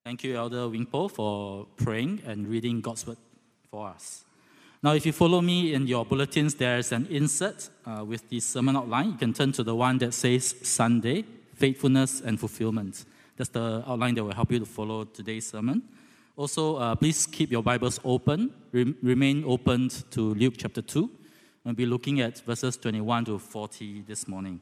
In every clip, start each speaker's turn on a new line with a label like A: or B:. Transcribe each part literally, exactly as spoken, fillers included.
A: Thank you, Elder Wingpo, for praying and reading God's Word for us. Now, if you follow me in your bulletins, there's an insert uh, with the sermon outline. You can turn to the one that says Sunday, Faithfulness and Fulfillment. That's the outline that will help you to follow today's sermon. Also, uh, please keep your Bibles open. Re- remain open to Luke chapter two. We'll be looking at verses twenty-one to forty this morning.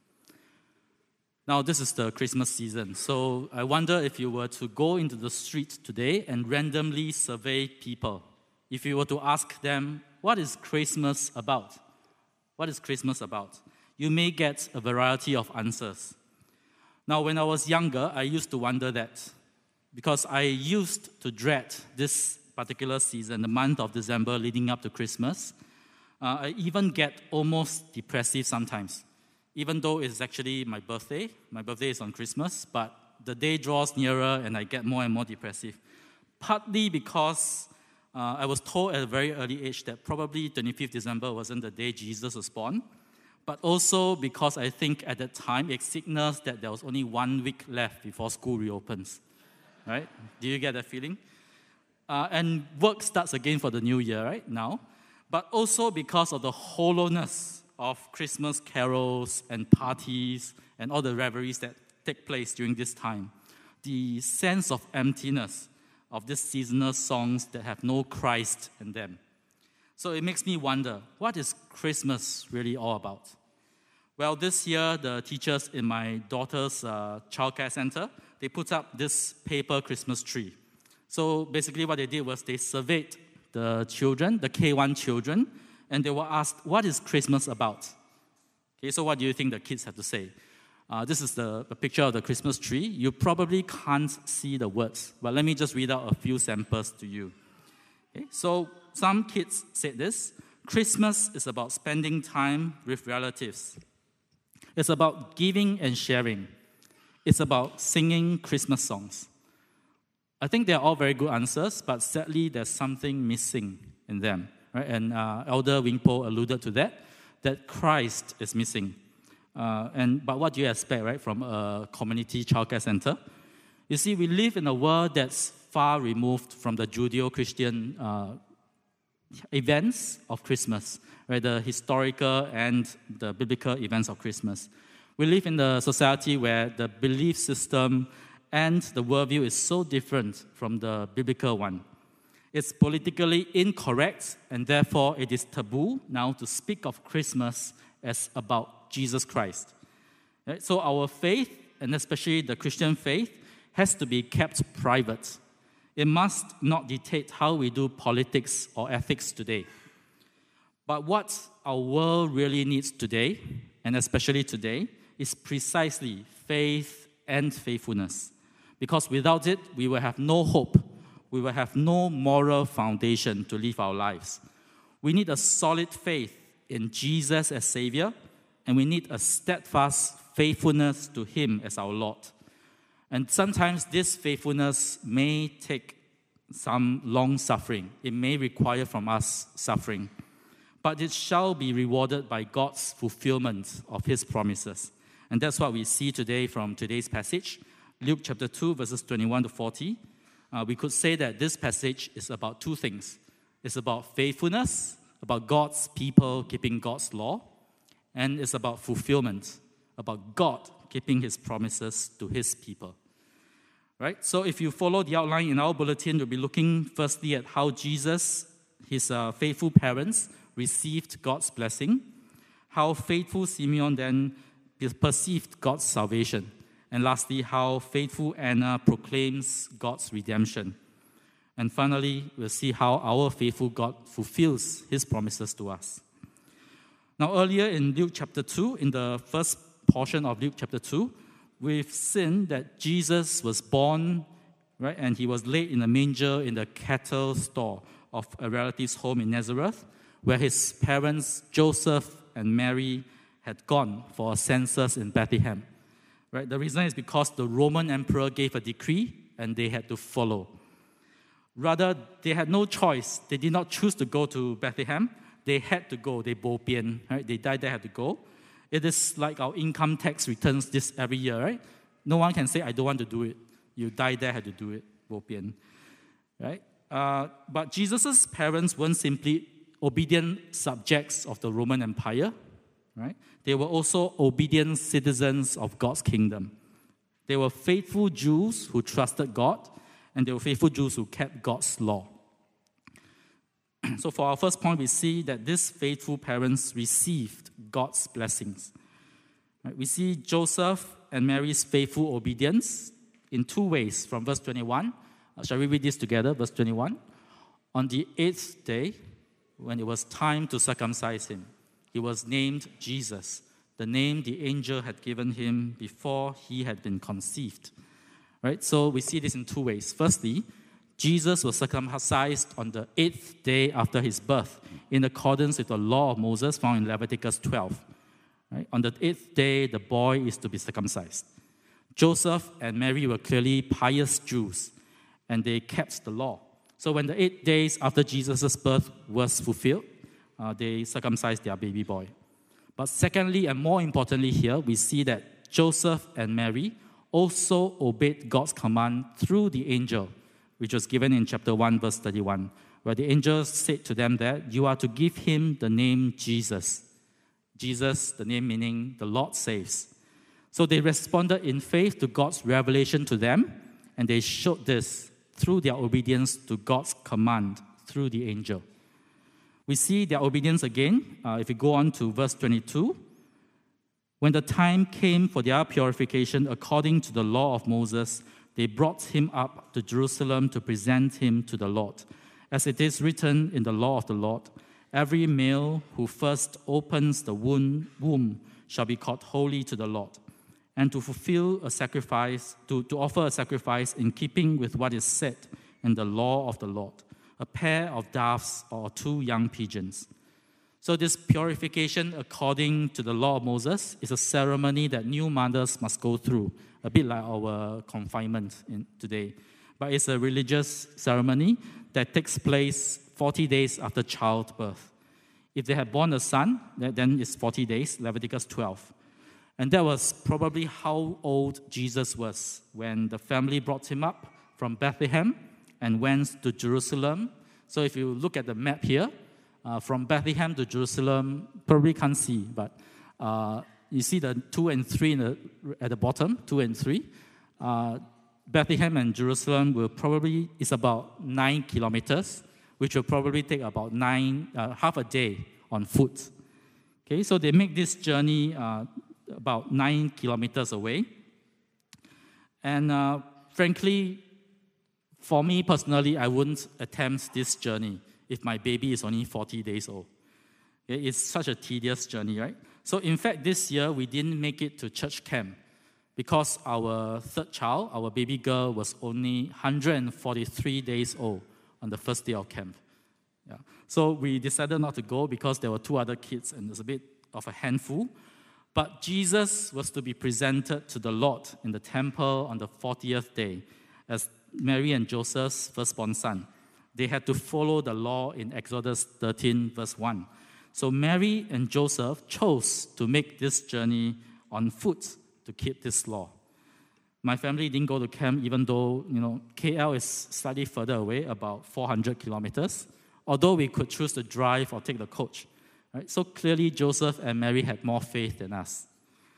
A: Now, this is the Christmas season, so I wonder if you were to go into the street today and randomly survey people. If you were to ask them, what is Christmas about? What is Christmas about? You may get a variety of answers. Now, when I was younger, I used to wonder that because I used to dread this particular season, the month of December leading up to Christmas. Uh, I even get almost depressive sometimes. Even though it's actually my birthday, my birthday is on Christmas, but the day draws nearer and I get more and more depressive. Partly because uh, I was told at a very early age that probably twenty-fifth of December wasn't the day Jesus was born, but also because I think at that time it signals that there was only one week left before school reopens. Right? Do you get that feeling? Uh, and work starts again for the new year, right, now. But also because of the hollowness of Christmas carols and parties and all the revelries that take place during this time. The sense of emptiness of these seasonal songs that have no Christ in them. So it makes me wonder, what is Christmas really all about? Well, this year, the teachers in my daughter's uh, childcare center, they put up this paper Christmas tree. So basically what they did was they surveyed the children, the K one children, and they were asked, what is Christmas about? Okay, so what do you think the kids have to say? Uh, this is the, the picture of the Christmas tree. You probably can't see the words, but let me just read out a few samples to you. Okay, so some kids said this: Christmas is about spending time with relatives. It's about giving and sharing. It's about singing Christmas songs. I think they're all very good answers, but sadly there's something missing in them. Right? And uh, Elder Wingpo alluded to that, that Christ is missing. Uh, and But what do you expect, right, from a community childcare center? You see, we live in a world that's far removed from the Judeo-Christian uh, events of Christmas, right, the historical and the biblical events of Christmas. We live in a society where the belief system and the worldview is so different from the biblical one. It's politically incorrect, and therefore it is taboo now to speak of Christmas as about Jesus Christ. Right? So our faith, and especially the Christian faith, has to be kept private. It must not dictate how we do politics or ethics today. But what our world really needs today, and especially today, is precisely faith and faithfulness. Because without it, we will have no hope. We will have no moral foundation to live our lives. We need a solid faith in Jesus as Savior, and we need a steadfast faithfulness to Him as our Lord. And sometimes this faithfulness may take some long suffering. It may require from us suffering. But it shall be rewarded by God's fulfillment of His promises. And that's what we see today from today's passage, Luke chapter two, verses twenty-one to forty. Uh, we could say that this passage is about two things. It's about faithfulness, about God's people keeping God's law, and it's about fulfillment, about God keeping His promises to His people. Right? So if you follow the outline in our bulletin, we'll be looking firstly at how Jesus, His uh, faithful parents, received God's blessing, how faithful Simeon then perceived God's salvation, and lastly, how faithful Anna proclaims God's redemption. And finally, we'll see how our faithful God fulfills His promises to us. Now, earlier in Luke chapter two, in the first portion of Luke chapter two, we've seen that Jesus was born, right, and He was laid in a manger in the cattle store of a relative's home in Nazareth, where His parents, Joseph and Mary, had gone for a census in Bethlehem. Right? The reason is because the Roman emperor gave a decree and they had to follow. Rather, they had no choice. They did not choose to go to Bethlehem. They had to go. They bo pian, right? They died, they had to go. It is like our income tax returns this every year, right? No one can say, I don't want to do it. You die there, had to do it. bo pian, right? Uh, but Jesus' parents weren't simply obedient subjects of the Roman Empire, right? They were also obedient citizens of God's kingdom. They were faithful Jews who trusted God, and they were faithful Jews who kept God's law. So for our first point, we see that these faithful parents received God's blessings. Right? We see Joseph and Mary's faithful obedience in two ways from verse twenty-one. Uh, shall we read this together? Verse twenty-one. On the eighth day, when it was time to circumcise him, he was named Jesus, the name the angel had given him before he had been conceived. Right? So we see this in two ways. Firstly, Jesus was circumcised on the eighth day after his birth, in accordance with the law of Moses found in Leviticus twelve. Right? On the eighth day, the boy is to be circumcised. Joseph and Mary were clearly pious Jews, and they kept the law. So when the eight days after Jesus' birth was fulfilled, uh, they circumcised their baby boy. But secondly, and more importantly here, we see that Joseph and Mary also obeyed God's command through the angel, which was given in chapter one, verse thirty-one, where the angel said to them that you are to give him the name Jesus. Jesus, the name meaning the Lord saves. So they responded in faith to God's revelation to them, and they showed this through their obedience to God's command through the angel. We see their obedience again, uh, if we go on to verse twenty-two. When the time came for their purification according to the law of Moses, they brought him up to Jerusalem to present him to the Lord. As it is written in the law of the Lord, every male who first opens the womb shall be called holy to the Lord. And to fulfill a sacrifice, to, to offer a sacrifice in keeping with what is said in the law of the Lord, a pair of doves or two young pigeons. So this purification according to the law of Moses is a ceremony that new mothers must go through, a bit like our confinement in today. But it's a religious ceremony that takes place forty days after childbirth. If they had born a son, then it's forty days, Leviticus twelve. And that was probably how old Jesus was when the family brought him up from Bethlehem and went to Jerusalem. So if you look at the map here, uh, from Bethlehem to Jerusalem, probably can't see, but uh, you see the two and three in the, at the bottom, two and three. Uh, Bethlehem and Jerusalem will probably, is about nine kilometers, which will probably take about nine, uh, half a day on foot. Okay, so they make this journey uh, about nine kilometers away. And uh, frankly, for me personally, I wouldn't attempt this journey if my baby is only forty days old. It's such a tedious journey, right? So in fact, this year, we didn't make it to church camp because our third child, our baby girl, was only one hundred forty-three days old on the first day of camp. Yeah. So we decided not to go because there were two other kids and it was a bit of a handful. But Jesus was to be presented to the Lord in the temple on the fortieth day as Mary and Joseph's firstborn son. They had to follow the law in Exodus thirteen, verse one. So Mary and Joseph chose to make this journey on foot to keep this law. My family didn't go to camp even though, you know, K L is slightly further away, about four hundred kilometers, although we could choose to drive or take the coach. Right? So clearly, Joseph and Mary had more faith than us.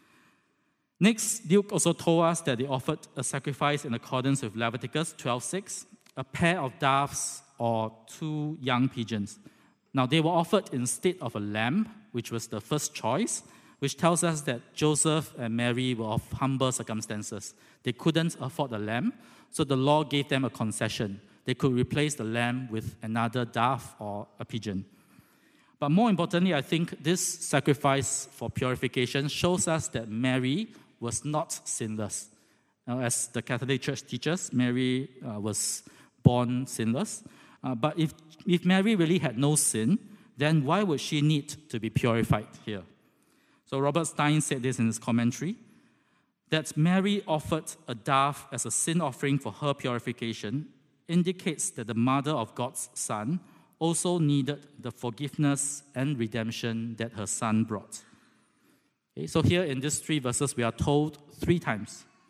A: Next, Luke also told us that they offered a sacrifice in accordance with Leviticus twelve six, a pair of doves or two young pigeons. Now, they were offered instead of a lamb, which was the first choice, which tells us that Joseph and Mary were of humble circumstances. They couldn't afford a lamb, so the law gave them a concession. They could replace the lamb with another dove or a pigeon. But more importantly, I think this sacrifice for purification shows us that Mary was not sinless. Now, as the Catholic Church teaches, Mary uh, was born sinless. Uh, but if, if Mary really had no sin, then why would she need to be purified here? So Robert Stein said this in his commentary, that Mary offered a dove as a sin offering for her purification indicates that the mother of God's Son also needed the forgiveness and redemption that her Son brought. Okay, so here in these three verses, we are told three times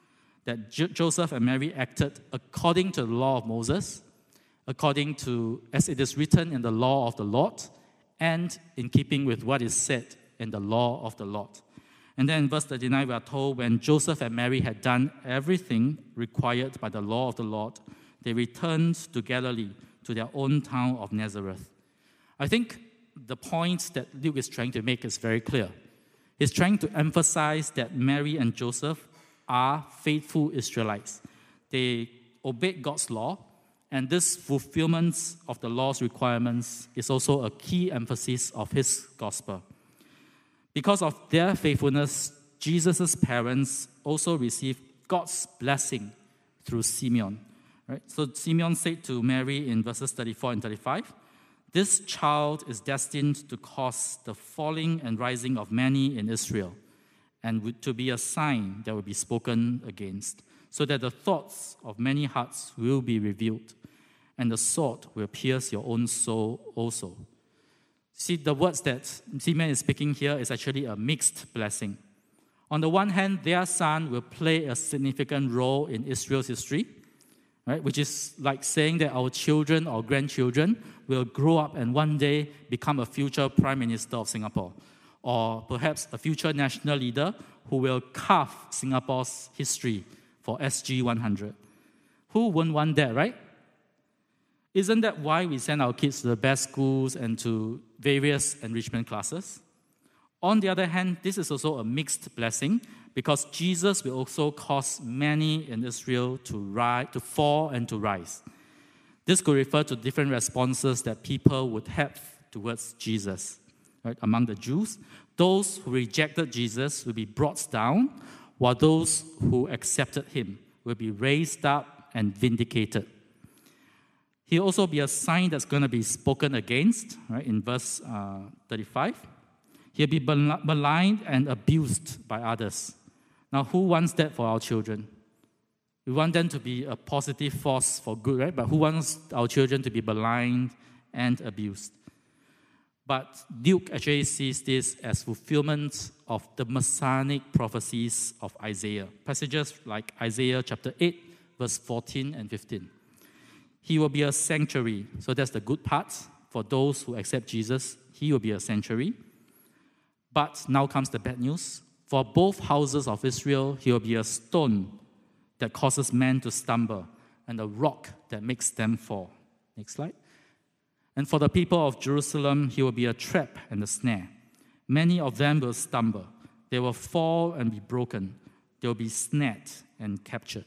A: that Jo- Joseph and Mary acted according to the law of Moses, according to, as it is written in the law of the Lord, and in keeping with what is said in the law of the Lord. And then in verse thirty-nine, we are told, when Joseph and Mary had done everything required by the law of the Lord, they returned to Galilee, to their own town of Nazareth. I think the point that Luke is trying to make is very clear. He's trying to emphasize that Mary and Joseph are faithful Israelites. They obeyed God's law, and this fulfillment of the law's requirements is also a key emphasis of his gospel. Because of their faithfulness, Jesus' parents also received God's blessing through Simeon. Right? So Simeon said to Mary in verses thirty-four and thirty-five, "This child is destined to cause the falling and rising of many in Israel, and to be a sign that will be spoken against, so that the thoughts of many hearts will be revealed, and the sword will pierce your own soul also." See, the words that Simeon is speaking here is actually a mixed blessing. On the one hand, their son will play a significant role in Israel's history, right? Which is like saying that our children or grandchildren will grow up and one day become a future prime minister of Singapore, or perhaps a future national leader who will carve Singapore's history for S G one hundred. Who wouldn't want that, right? Isn't that why we send our kids to the best schools and to various enrichment classes? On the other hand, this is also a mixed blessing, because Jesus will also cause many in Israel to rise, to fall and to rise. This could refer to different responses that people would have towards Jesus. Right? Among the Jews, those who rejected Jesus will be brought down, while those who accepted him will be raised up and vindicated. He'll also be a sign that's going to be spoken against, right? In verse uh, thirty-five. He'll be maligned and abused by others. Now, who wants that for our children? We want them to be a positive force for good, right? But who wants our children to be maligned and abused? But Luke actually sees this as fulfillment of the messianic prophecies of Isaiah. Passages like Isaiah chapter eight, verse fourteen and fifteen. He will be a sanctuary. So that's the good part. For those who accept Jesus, he will be a sanctuary. But now comes the bad news. For both houses of Israel, he will be a stone that causes men to stumble, and a rock that makes them fall. Next slide. And for the people of Jerusalem, he will be a trap and a snare. Many of them will stumble. They will fall and be broken. They will be snared and captured.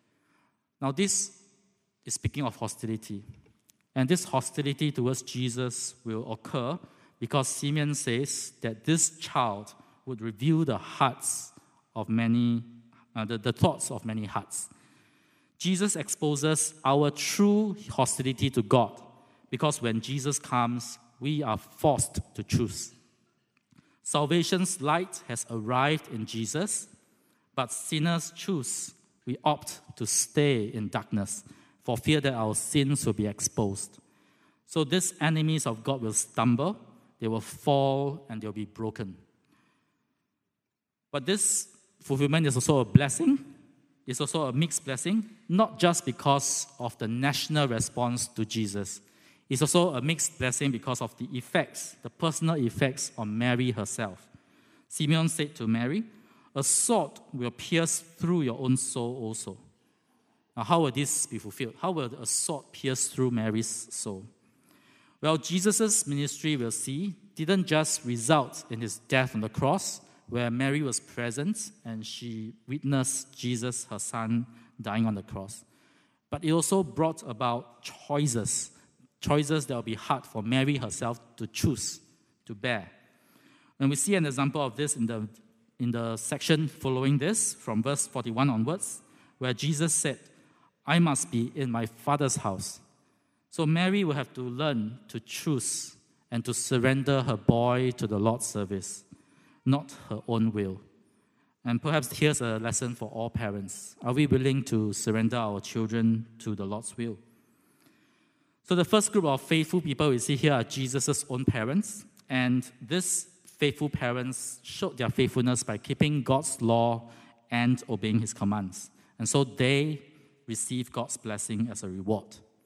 A: Now this is speaking of hostility. And this hostility towards Jesus will occur because Simeon says that this child would reveal the hearts of many, uh, the, the thoughts of many hearts. Jesus exposes our true hostility to God, because when Jesus comes, we are forced to choose. Salvation's light has arrived in Jesus, but sinners choose. We opt to stay in darkness for fear that our sins will be exposed. So these enemies of God will stumble, they will fall, and they'll be broken. But this fulfillment is also a blessing. It's also a mixed blessing, not just because of the national response to Jesus. It's also a mixed blessing because of the effects, the personal effects on Mary herself. Simeon said to Mary, "A sword will pierce through your own soul also." Now, how will this be fulfilled? How will a sword pierce through Mary's soul? Well, Jesus' ministry, we'll see, didn't just result in his death on the cross, where Mary was present and she witnessed Jesus, her son, dying on the cross. But it also brought about choices, choices that will be hard for Mary herself to choose, to bear. And we see an example of this in the, in the section following this, from verse forty-one onwards, where Jesus said, "I must be in my Father's house." So Mary will have to learn to choose and to surrender her boy to the Lord's service, not her own will. And perhaps here's a lesson for all parents. Are we willing to surrender our children to the Lord's will? So the first group of faithful people we see here are Jesus' own parents. And these faithful parents showed their faithfulness by keeping God's law and obeying his commands. And so they receive God's blessing as a reward.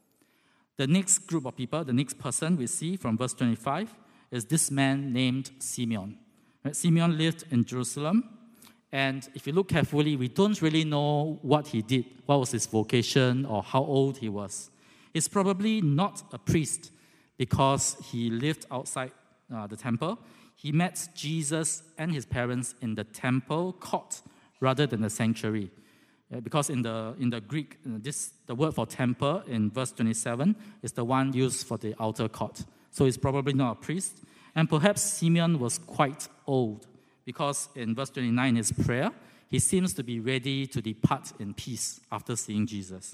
A: The next group of people, the next person we see from verse twenty-five, is this man named Simeon. Right? Simeon lived in Jerusalem, and if you look carefully, we don't really know what he did, what was his vocation, or how old he was. He's probably not a priest because he lived outside uh, the temple. He met Jesus and his parents in the temple court rather than the sanctuary. Uh, because in the in the Greek, uh, this the word for temple in verse twenty-seven is the one used for the outer court. So he's probably not a priest. And perhaps Simeon was quite old because in verse twenty-nine, in his prayer, he seems to be ready to depart in peace after seeing Jesus.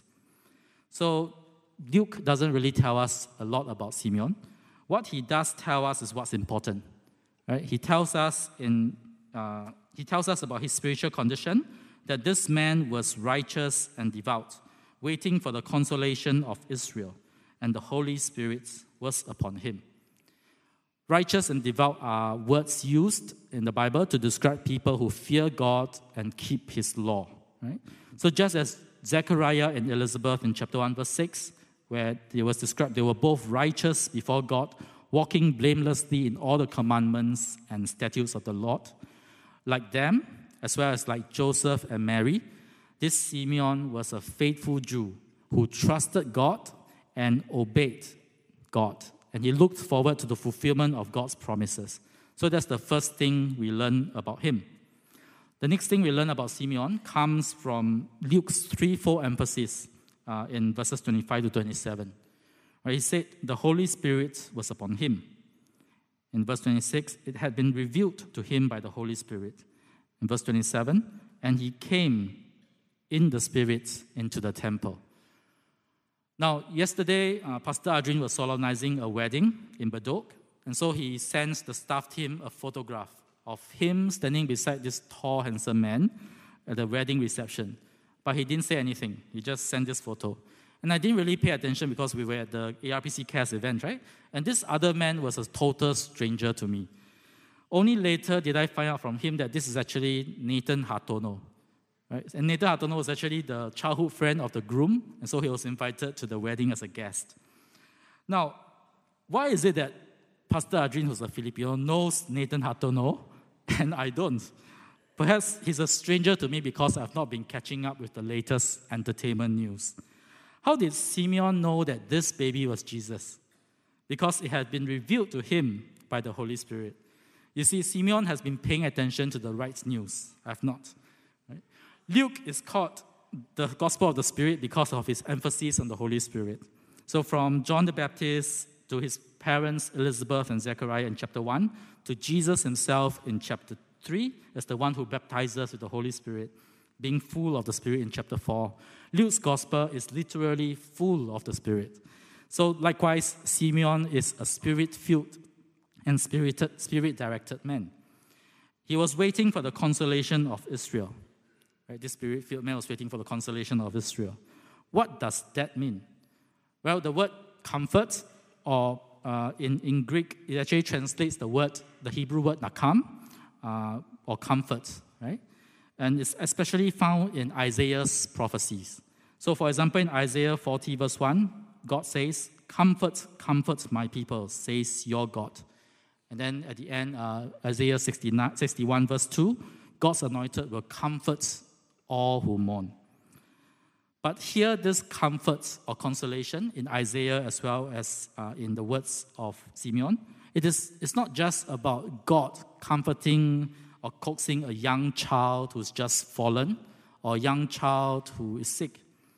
A: So Luke doesn't really tell us a lot about Simeon. What he does tell us is what's important. Right? He tells us in uh, he tells us about his spiritual condition, that this man was righteous and devout, waiting for the consolation of Israel, and the Holy Spirit was upon him. Righteous and devout are words used in the Bible to describe people who fear God and keep his law. Right? So just as Zechariah and Elizabeth in chapter one, verse six, where it was described they were both righteous before God, walking blamelessly in all the commandments and statutes of the Lord. Like them, as well as like Joseph and Mary, this Simeon was a faithful Jew who trusted God and obeyed God. And he looked forward to the fulfillment of God's promises. So that's the first thing we learn about him. The next thing we learn about Simeon comes from Luke's threefold emphasis uh, in verses twenty-five to twenty-seven. Where he said, the Holy Spirit was upon him. In verse twenty-six, it had been revealed to him by the Holy Spirit. In verse twenty-seven, and he came in the Spirit into the temple. Now, yesterday, uh, Pastor Adrian was solemnizing a wedding in Bedok, and so he sent the staff team a photograph of him standing beside this tall, handsome man at the wedding reception. But he didn't say anything. He just sent this photo. And I didn't really pay attention because we were at the A R P C Cares event, right? And this other man was a total stranger to me. Only later did I find out from him that this is actually Nathan Hartono. Right? And Nathan Hartono was actually the childhood friend of the groom, and so he was invited to the wedding as a guest. Now, why is it that Pastor Adrian, who's a Filipino, knows Nathan Hartono, and I don't? Perhaps he's a stranger to me because I've not been catching up with the latest entertainment news. How did Simeon know that this baby was Jesus? Because it had been revealed to him by the Holy Spirit. You see, Simeon has been paying attention to the right news. I have not. Right? Luke is called the Gospel of the Spirit because of his emphasis on the Holy Spirit. So from John the Baptist to his parents, Elizabeth and Zechariah in chapter one, to Jesus himself in chapter three, as the one who baptizes with the Holy Spirit, being full of the Spirit in chapter four. Luke's Gospel is literally full of the Spirit. So likewise, Simeon is a Spirit-filled and spirited, spirit-directed man. He was waiting for the consolation of Israel. Right? This spirit-filled man was waiting for the consolation of Israel. What does that mean? Well, the word comfort, or uh, in, in Greek, it actually translates the word, the Hebrew word nakam, uh, or comfort, right? And it's especially found in Isaiah's prophecies. So, for example, in Isaiah forty, verse one, God says, "Comfort, comfort my people, says your God." And then at the end, uh, Isaiah sixty-nine, sixty-one, verse two, God's anointed will comfort all who mourn. But here, this comfort or consolation in Isaiah as well as uh, in the words of Simeon, it is, it's not just about God comforting or coaxing a young child who's just fallen or a young child who is sick.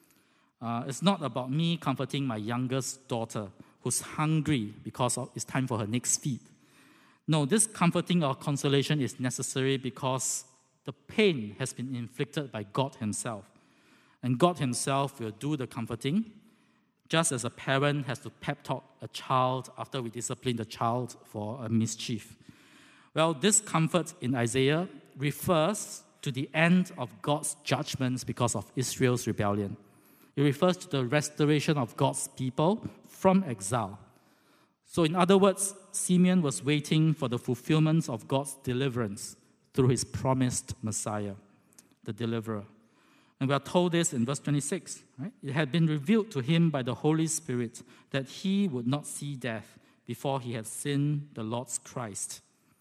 A: Uh, it's not about me comforting my youngest daughter who's hungry because of, it's time for her next feed. No, this comforting or consolation is necessary because the pain has been inflicted by God himself. And God himself will do the comforting, just as a parent has to pep talk a child after we discipline the child for a mischief. Well, this comfort in Isaiah refers to the end of God's judgments because of Israel's rebellion. It refers to the restoration of God's people from exile. So in other words, Simeon was waiting for the fulfillment of God's deliverance through his promised Messiah, the deliverer. And we are told this in verse twenty-six. Right? It had been revealed to him by the Holy Spirit that he would not see death before he had seen the Lord's Christ.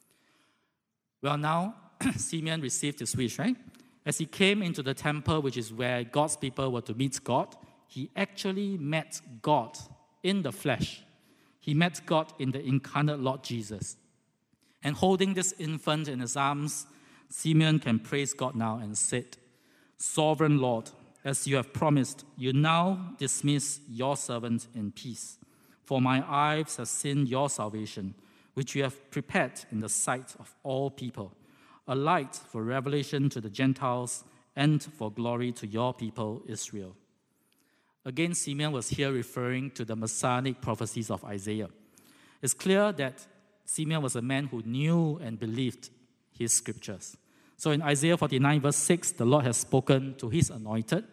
A: Well, now, Simeon received his wish, right? As he came into the temple, which is where God's people were to meet God, he actually met God in the flesh. He met God in the incarnate Lord Jesus. And holding this infant in his arms, Simeon can praise God now and said, Sovereign Lord, as you have promised, you now dismiss your servant in peace. For my eyes have seen your salvation, which you have prepared in the sight of all people, a light for revelation to the Gentiles and for glory to your people Israel. Again, Simeon was here referring to the messianic prophecies of Isaiah. It's clear that Simeon was a man who knew and believed his scriptures. So in Isaiah forty-nine, verse six, the Lord has spoken to his anointed.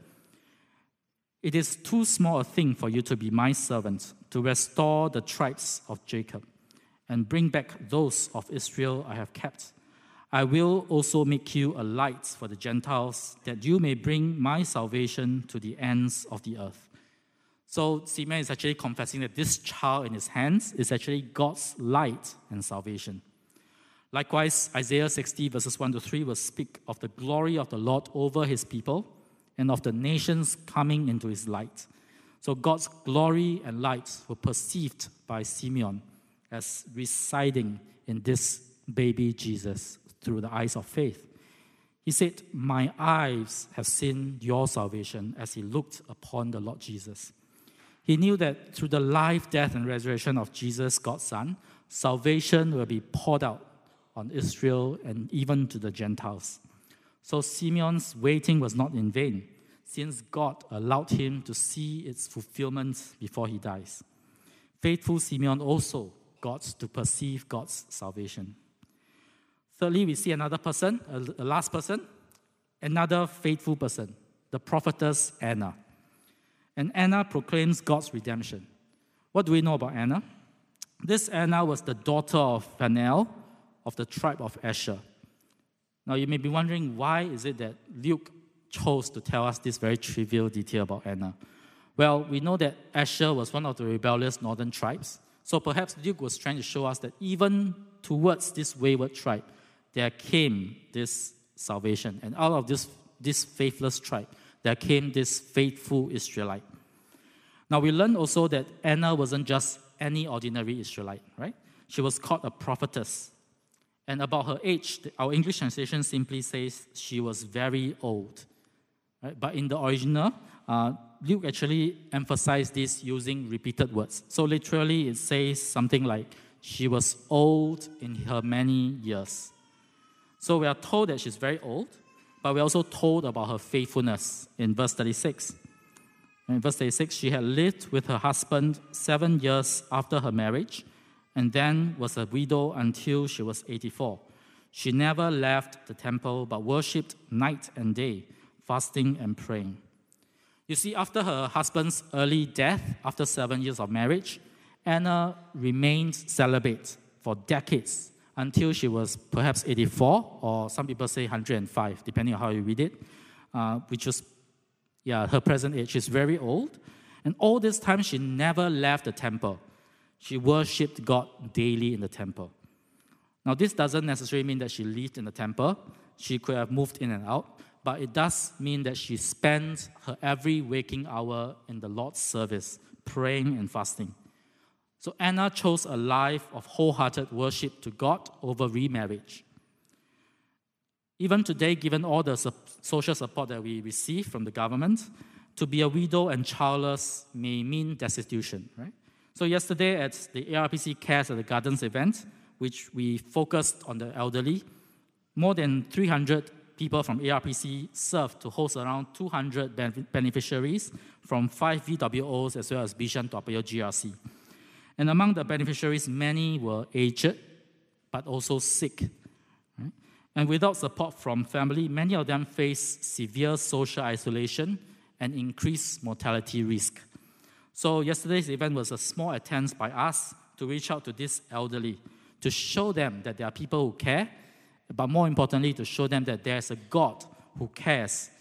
A: It is too small a thing for you to be my servant, to restore the tribes of Jacob and bring back those of Israel I have kept. I will also make you a light for the Gentiles, that you may bring my salvation to the ends of the earth. So Simeon is actually confessing that this child in his hands is actually God's light and salvation. Likewise, Isaiah sixty, verses one to three will speak of the glory of the Lord over his people and of the nations coming into his light. So God's glory and light were perceived by Simeon as residing in this baby Jesus through the eyes of faith. He said, my eyes have seen your salvation, as he looked upon the Lord Jesus. He knew that through the life, death, and resurrection of Jesus, God's Son, salvation will be poured out on Israel and even to the Gentiles. So Simeon's waiting was not in vain, since God allowed him to see its fulfillment before he dies. Faithful Simeon also got to perceive God's salvation. Thirdly, we see another person, a last person, another faithful person, the prophetess Anna. And Anna proclaims God's redemption. What do we know about Anna? This Anna was the daughter of Phanuel of the tribe of Asher. Now you may be wondering, why is it that Luke chose to tell us this very trivial detail about Anna? Well, we know that Asher was one of the rebellious northern tribes. So perhaps Luke was trying to show us that even towards this wayward tribe, there came this salvation. And out of this, this faithless tribe, there came this faithful Israelite. Now we learn also that Anna wasn't just any ordinary Israelite, right? She was called a prophetess. And about her age, our English translation simply says she was very old. Right? But in the original, uh, Luke actually emphasized this using repeated words. So literally it says something like, she was old in her many years. So we are told that she's very old, but we're also told about her faithfulness in verse thirty-six. In verse thirty-six, she had lived with her husband seven years after her marriage, and then was a widow until she was eighty-four. She never left the temple, but worshipped night and day, fasting and praying. You see, after her husband's early death, after seven years of marriage, Anna remained celibate for decades, until she was perhaps eighty-four, or some people say one hundred five, depending on how you read it, uh, which was, yeah, her present age. She's very old. And all this time, she never left the temple. She worshipped God daily in the temple. Now, this doesn't necessarily mean that she lived in the temple. She could have moved in and out. But it does mean that she spent her every waking hour in the Lord's service, praying and fasting. So Anna chose a life of wholehearted worship to God over remarriage. Even today, given all the social support that we receive from the government, to be a widow and childless may mean destitution, right? So yesterday at the A R P C Cares at the Gardens event, which we focused on the elderly, more than three hundred people from A R P C served to host around two hundred beneficiaries from five V W Os as well as Bishan Toa Payoh G R C. And among the beneficiaries, many were aged, but also sick. Right? And without support from family, many of them face severe social isolation and increased mortality risk. So yesterday's event was a small attempt by us to reach out to these elderly, to show them that there are people who care, but more importantly, to show them that there's a God who cares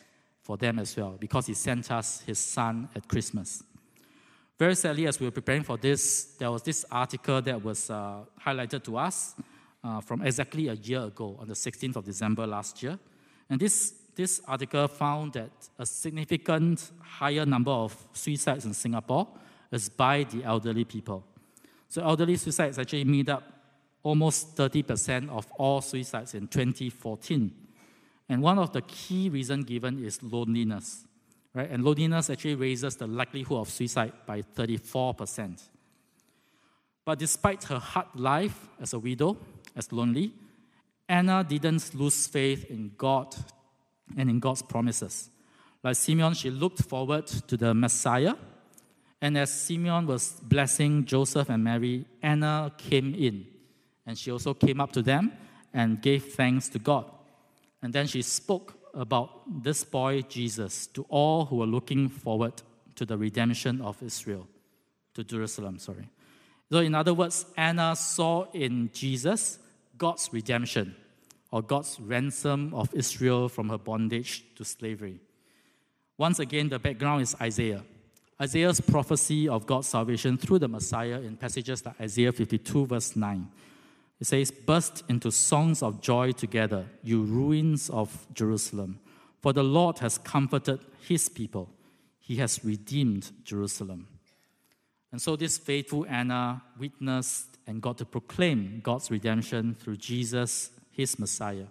A: for them as well, because he sent us his son at Christmas. Very sadly, as we were preparing for this, there was this article that was uh, highlighted to us uh, from exactly a year ago, on the sixteenth of December last year. And this, this article found that a significant higher number of suicides in Singapore is by the elderly people. So elderly suicides actually made up almost thirty percent of all suicides in twenty fourteen. And one of the key reasons given is loneliness. Right? And loneliness actually raises the likelihood of suicide by thirty-four percent. But despite her hard life as a widow, as lonely, Anna didn't lose faith in God and in God's promises. Like Simeon, she looked forward to the Messiah. And as Simeon was blessing Joseph and Mary, Anna came in. And she also came up to them and gave thanks to God. And then she spoke about this boy, Jesus, to all who were looking forward to the redemption of Israel, to Jerusalem, sorry. So in other words, Anna saw in Jesus God's redemption, or God's ransom of Israel from her bondage to slavery. Once again, the background is Isaiah. Isaiah's prophecy of God's salvation through the Messiah in passages like Isaiah fifty-two, verse nine. It says, "Burst into songs of joy together, you ruins of Jerusalem. For the Lord has comforted his people. He has redeemed Jerusalem." And so this faithful Anna witnessed and got to proclaim God's redemption through Jesus, his Messiah.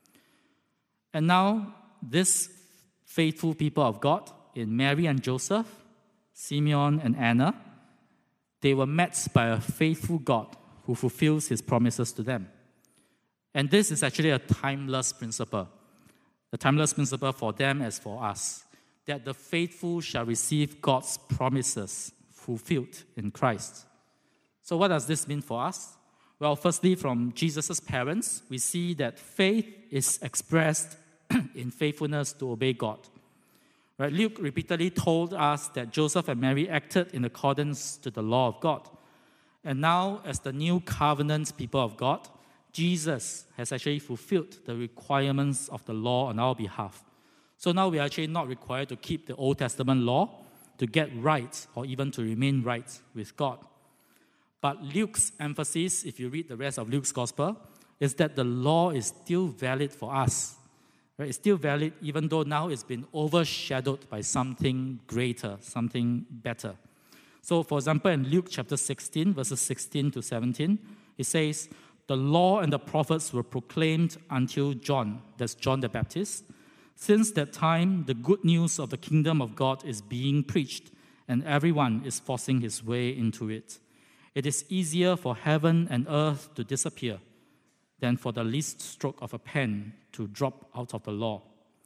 A: And now, this faithful people of God, in Mary and Joseph, Simeon and Anna, they were met by a faithful God who fulfills his promises to them. And this is actually a timeless principle. The timeless principle for them as for us, that the faithful shall receive God's promises fulfilled in Christ. So what does this mean for us? Well, firstly, from Jesus' parents, we see that faith is expressed in faithfulness to obey God. Right? Luke repeatedly told us that Joseph and Mary acted in accordance to the law of God. And now, as the new covenant people of God, Jesus has actually fulfilled the requirements of the law on our behalf. So now we are actually not required to keep the Old Testament law to get right or even to remain right with God. But Luke's emphasis, if you read the rest of Luke's gospel, is that the law is still valid for us. Right? It's still valid even though now it's been overshadowed by something greater, something better. So, for example, in Luke chapter sixteen, verses sixteen to seventeen, it says, "The law and the prophets were proclaimed until John," that's John the Baptist. "Since that time, the good news of the kingdom of God is being preached, and everyone is forcing his way into it. It is easier for heaven and earth to disappear than for the least stroke of a pen to drop out of the law."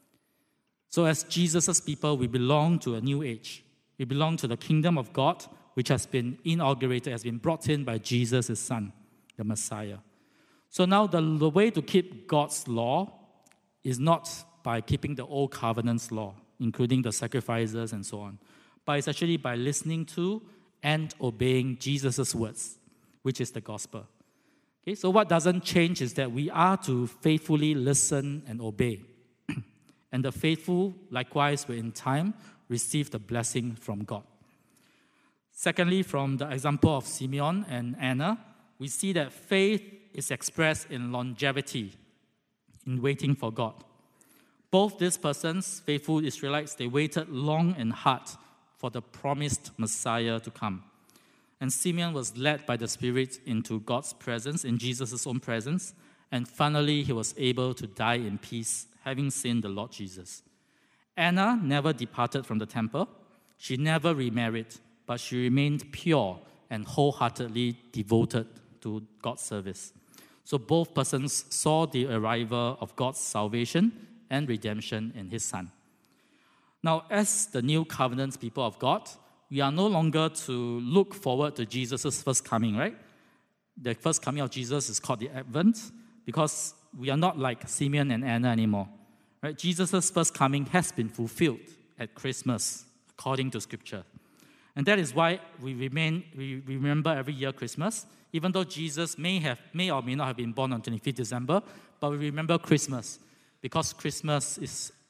A: So as Jesus' people, we belong to a new age. We belong to the kingdom of God, which has been inaugurated, has been brought in by Jesus, his son, the Messiah. So now the, the way to keep God's law is not by keeping the old covenant's law, including the sacrifices and so on, but it's actually by listening to and obeying Jesus' words, which is the gospel. Okay, so what doesn't change is that we are to faithfully listen and obey. And the faithful, likewise, will in time receive the blessing from God. Secondly, from the example of Simeon and Anna, we see that faith is expressed in longevity, in waiting for God. Both these persons, faithful Israelites, they waited long and hard for the promised Messiah to come. And Simeon was led by the Spirit into God's presence, in Jesus' own presence, and finally he was able to die in peace, having seen the Lord Jesus. Anna never departed from the temple. She never remarried, but she remained pure and wholeheartedly devoted to God's service. So both persons saw the arrival of God's salvation and redemption in his Son. Now, as the new covenant people of God, we are no longer to look forward to Jesus' first coming, right? The first coming of Jesus is called the Advent because we are not like Simeon and Anna anymore. Right? Jesus' first coming has been fulfilled at Christmas, according to Scripture. And that is why we remain we remember every year Christmas, even though Jesus may have may or may not have been born on twenty-fifth of December, but we remember Christmas because Christmas is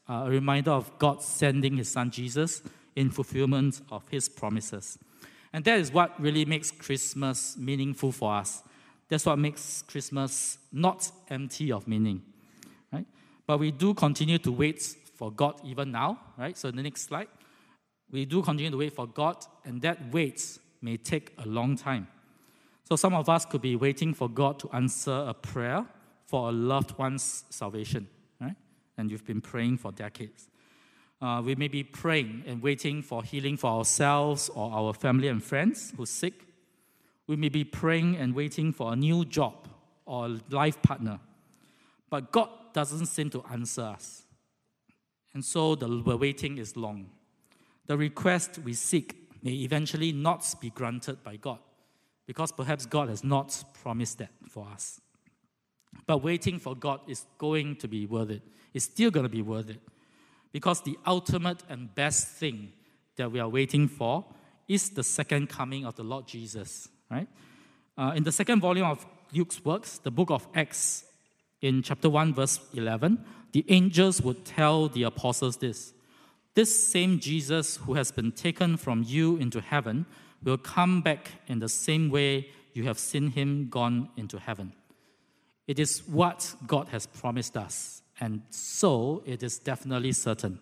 A: uh, a reminder of God sending his son Jesus in fulfillment of his promises. And that is what really makes Christmas meaningful for us. That's what makes Christmas not empty of meaning, right? But we do continue to wait for God even now, right? So the next slide. We do continue to wait for God, and that wait may take a long time. So some of us could be waiting for God to answer a prayer for a loved one's salvation, right? And you've been praying for decades. Uh, we may be praying and waiting for healing for ourselves or our family and friends who's sick. We may be praying and waiting for a new job or a life partner. But God doesn't seem to answer us. And so the waiting is long. The request we seek may eventually not be granted by God, because perhaps God has not promised that for us. But waiting for God is going to be worth it. It's still going to be worth it. Because the ultimate and best thing that we are waiting for is the second coming of the Lord Jesus. Right? Uh, in the second volume of Luke's works, the book of Acts, in chapter one, verse eleven, the angels would tell the apostles this: this same Jesus who has been taken from you into heaven will come back in the same way you have seen him gone into heaven. It is what God has promised us, and so it is definitely certain.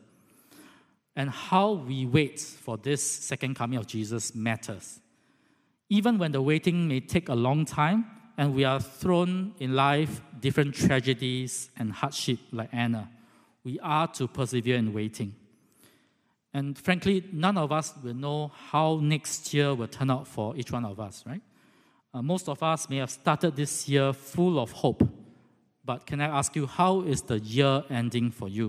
A: And how we wait for this second coming of Jesus matters. Even when the waiting may take a long time and we are thrown in life different tragedies and hardship like Anna, we are to persevere in waiting. And frankly, none of us will know how next year will turn out for each one of us, right? Uh, most of us may have started this year full of hope. But can I ask you, how is the year ending for you?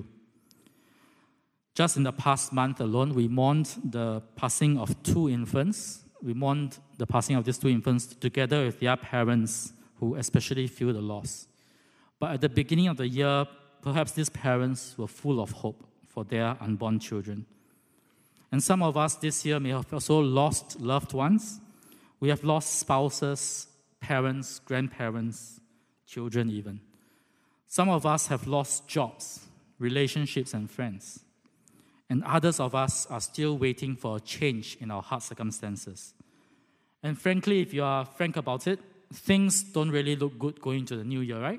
A: Just in the past month alone, we mourned the passing of two infants. We mourned the passing of these two infants together with their parents, who especially feel the loss. But at the beginning of the year, perhaps these parents were full of hope for their unborn children. And some of us this year may have also lost loved ones. We have lost spouses, parents, grandparents, children even. Some of us have lost jobs, relationships, and friends. And others of us are still waiting for a change in our heart circumstances. And frankly, if you are frank about it, things don't really look good going into the new year, right?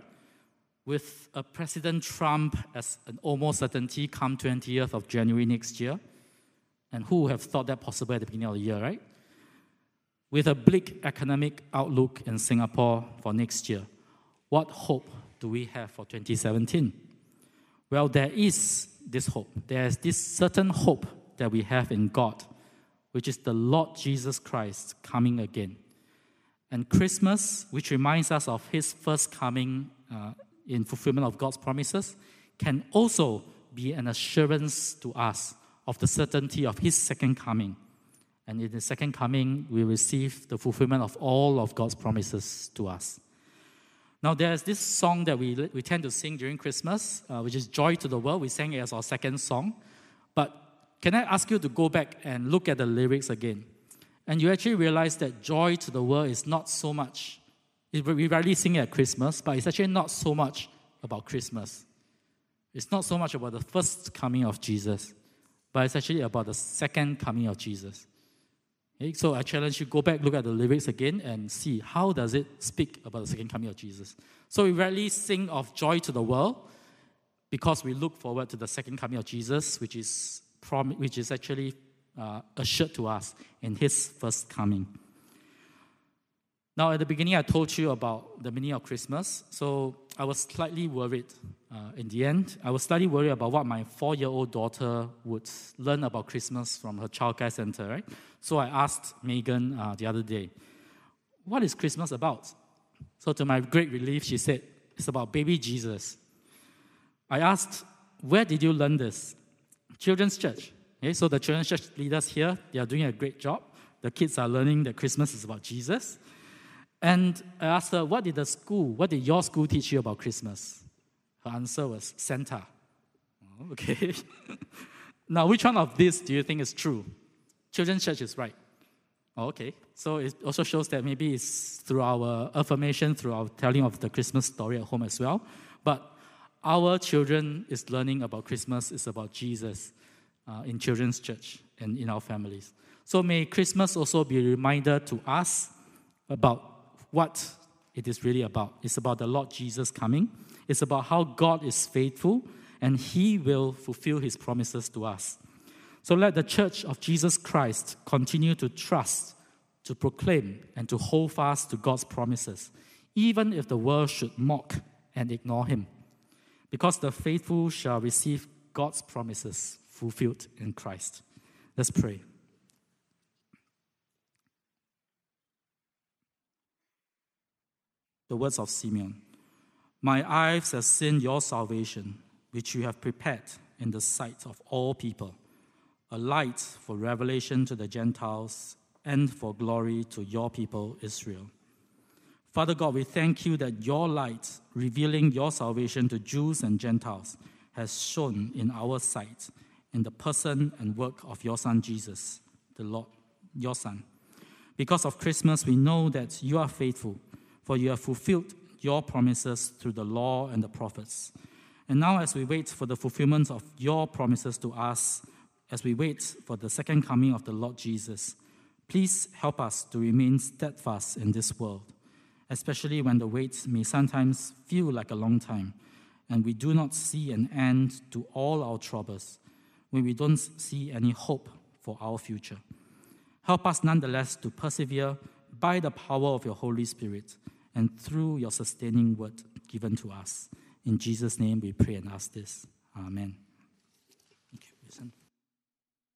A: With a President Trump as an almost certainty come twentieth of January next year. And who would have thought that possible at the beginning of the year, right? With a bleak economic outlook in Singapore for next year, what hope do we have for twenty seventeen? Well, there is this hope. There is this certain hope that we have in God, which is the Lord Jesus Christ coming again. And Christmas, which reminds us of his first coming uh, in fulfillment of God's promises, can also be an assurance to us of the certainty of his second coming. And in the second coming, we receive the fulfillment of all of God's promises to us. Now, there's this song that we we tend to sing during Christmas, uh, which is Joy to the World. We sang it as our second song. But can I ask you to go back and look at the lyrics again? And you actually realize that joy to the world is not so much, we rarely sing it at Christmas, but it's actually not so much about Christmas. It's not so much about the first coming of Jesus, but it's actually about the second coming of Jesus. Okay, so I challenge you, go back, look at the lyrics again and see how does it speak about the second coming of Jesus. So we rarely sing of joy to the world because we look forward to the second coming of Jesus, which is prom- which is actually uh, assured to us in his first coming. Now, at the beginning, I told you about the meaning of Christmas. So I was slightly worried uh, in the end. I was slightly worried about what my four-year-old daughter would learn about Christmas from her childcare center, right? So I asked Megan uh, the other day, what is Christmas about? So to my great relief, she said, it's about baby Jesus. I asked, where did you learn this? Children's Church. Okay, so the Children's Church leaders here, they are doing a great job. The kids are learning that Christmas is about Jesus. And I asked her, what did the school, what did your school teach you about Christmas? Her answer was Santa. Oh, okay. Now, which one of these do you think is true? Children's Church is right. Oh, okay. So it also shows that maybe it's through our affirmation, through our telling of the Christmas story at home as well. But our children is learning about Christmas, is about Jesus uh, in children's church and in our families. So may Christmas also be a reminder to us about what it is really about. It's about the Lord Jesus coming. It's about how God is faithful and He will fulfill His promises to us. So let the Church of Jesus Christ continue to trust, to proclaim, and to hold fast to God's promises, even if the world should mock and ignore Him. Because the faithful shall receive God's promises fulfilled in Christ. Let's pray. The words of Simeon. My eyes have seen your salvation, which you have prepared in the sight of all people, a light for revelation to the Gentiles and for glory to your people Israel. Father God, we thank you that your light, revealing your salvation to Jews and Gentiles, has shone in our sight in the person and work of your Son Jesus, the Lord, your Son. Because of Christmas, we know that you are faithful, for you have fulfilled your promises through the law and the prophets. And now as we wait for the fulfillment of your promises to us, as we wait for the second coming of the Lord Jesus, please help us to remain steadfast in this world, especially when the wait may sometimes feel like a long time, and we do not see an end to all our troubles, when we don't see any hope for our future. Help us nonetheless to persevere by the power of your Holy Spirit and through your sustaining word given to us. In Jesus' name we pray and ask this. Amen. Thank you. Listen.